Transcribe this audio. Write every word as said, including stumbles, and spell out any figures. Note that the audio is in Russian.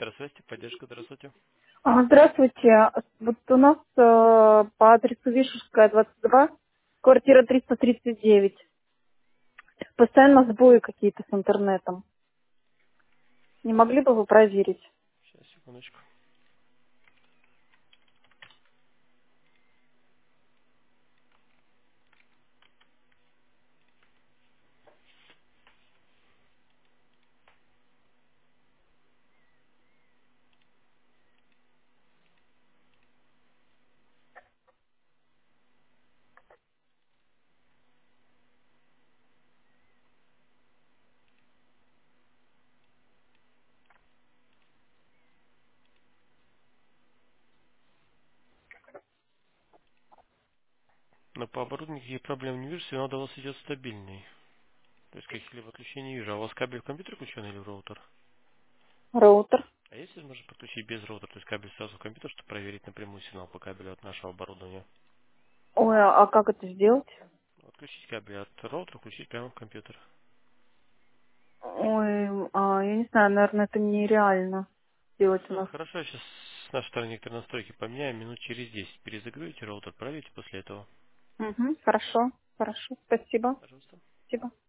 Центр связи, поддержка, здравствуйте. А, Здравствуйте. Вот у нас э, по адресу Вишерская, двадцать два, квартира триста тридцать девять. Постоянно сбои какие-то с интернетом. Не могли бы вы проверить? Сейчас, секундочку. Но по оборудованию никаких проблем не вижу, сигнал до вас идет стабильный. То есть каких-либо отключений не вижу. А у вас кабель в компьютер включен или в роутер? Роутер. А если можно подключить без роутера, то есть кабель сразу в компьютер, чтобы проверить напрямую сигнал по кабелю от нашего оборудования? Ой, а как это сделать? Отключить кабель от роутера, включить прямо в компьютер. Ой, а, я не знаю, наверное, это нереально сделать у Ну, нас. хорошо, я сейчас с нашей стороны некоторые настройки поменяем, минут через десять перезагрузите роутер, проверьте после этого. Угу, хорошо, хорошо. Спасибо. Пожалуйста. Спасибо.